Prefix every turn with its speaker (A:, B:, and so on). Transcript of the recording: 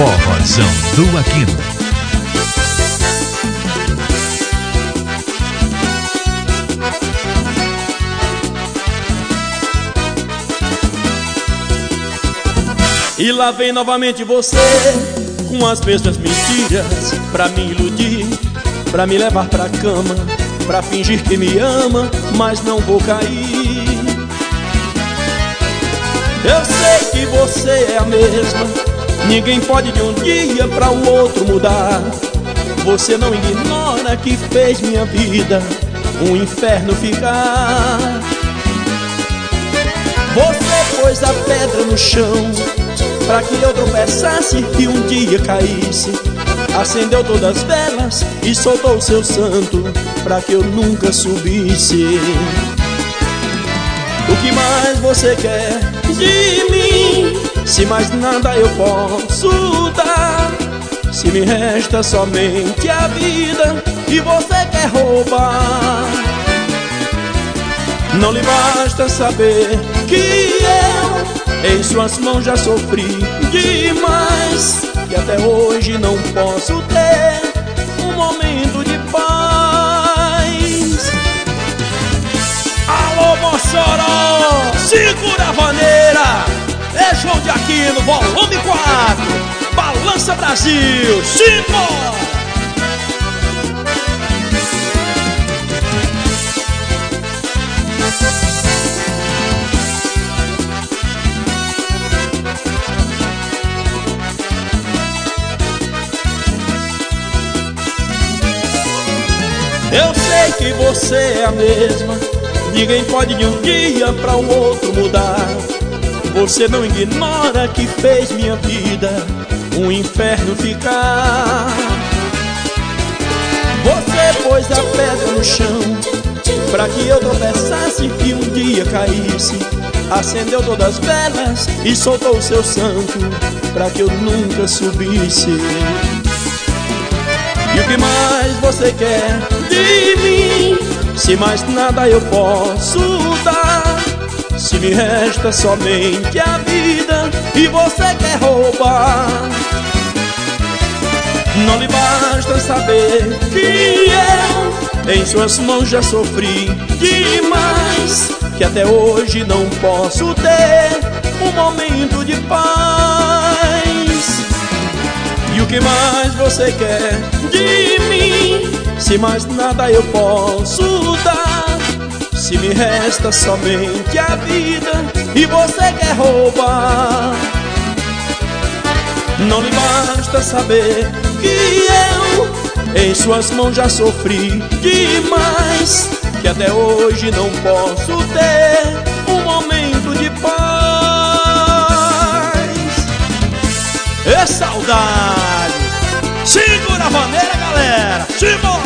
A: Forrozão do Aquino.
B: E lá vem novamente você, com as mesmas mentiras, pra me iludir, pra me levar pra cama, pra fingir que me ama, mas não vou cair. Eu sei que você é a mesma, ninguém pode de um dia pra o outro mudar. Você não ignora que fez minha vida um inferno ficar. Você pôs a pedra no chão pra que eu tropeçasse e um dia caísse. Acendeu todas as velas e soltou o seu santo pra que eu nunca subisse. O que mais você quer de mim? Se mais nada eu posso dar, se me resta somente a vida e você quer roubar. Não lhe basta saber que eu em suas mãos já sofri demais, que até hoje não posso ter um momento de paz.
C: Alô, Mossoró, segura a vaneira. É João de Aquino, volume 4. Balança Brasil, simbora!
B: Eu sei que você é a mesma, ninguém pode de um dia pra o outro mudar. Você não ignora que fez minha vida um inferno ficar. Você pôs a pedra no chão pra que eu tropeçasse e um dia caísse. Acendeu todas as velas e soltou o seu santo pra que eu nunca subisse. E o que mais você quer de mim? Se mais nada eu posso dar, se me resta somente a vida e você quer roubar. Não lhe basta saber que eu em suas mãos já sofri demais, que até hoje não posso ter um momento de paz. E o que mais você quer de mim? Se mais nada eu posso dar, se me resta somente a vida e você quer roubar. Não lhe basta saber que eu em suas mãos já sofri demais, que até hoje não posso ter um momento de paz.
C: É saudade! Segura a vaneira, galera! Simbora!